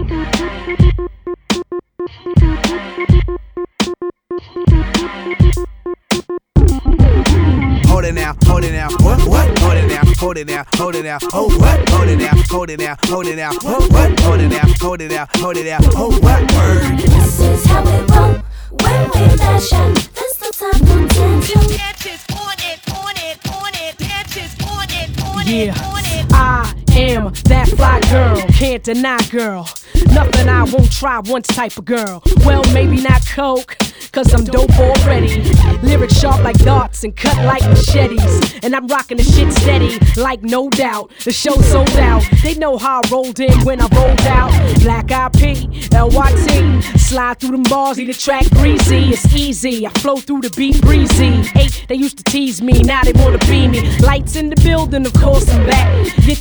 Hold it now, hold it now, what? Hold it now, hold it now, hold it now, oh what? Hold it now, hold it now, hold it now, what? Hold it now, hold it now, hold it now, oh what? Word. This is how we roll when we fashion. This the time for dancing. Dances on it, dances on it, yeah, I am that fly girl, can't deny girl. Nothing I won't try once type of girl. Well, maybe not coke, cause I'm dope already. Lyrics sharp like darts and cut like machetes. And I'm rocking the shit steady, like no doubt. The show sold out, they know how I rolled in when I rolled out. Black IP, LYT, slide through them bars, see the track breezy. It's easy, I flow through the beat breezy. They used to tease me, now they wanna be me. Lights in the building, of course I'm back. Get